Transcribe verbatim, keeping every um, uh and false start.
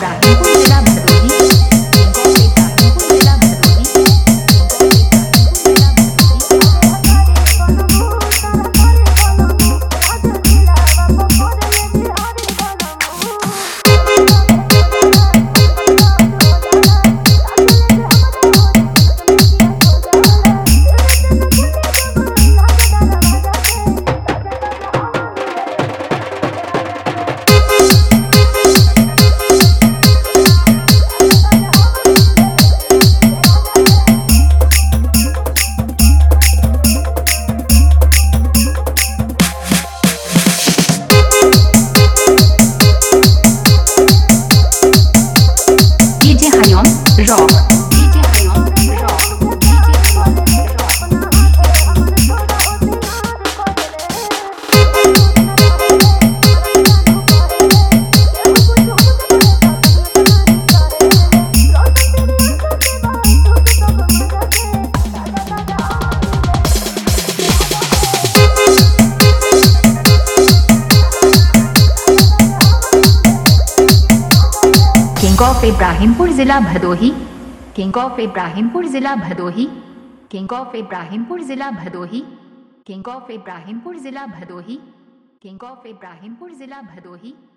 इब्राहिमपुर जिला Bhadohi. King of Ibrahimpur जिला Bhadohi. Rock DJ Hariom rock king of Ibrahimpur जिला भदोही। किंग ऑफ इब्राहिमपुर जिला भदोही। किंग ऑफ इब्राहिमपुर जिला भदोही। किंग ऑफ इब्राहिमपुर जिला भदोही। किंग ऑफ इब्राहिमपुर जिला भदोही।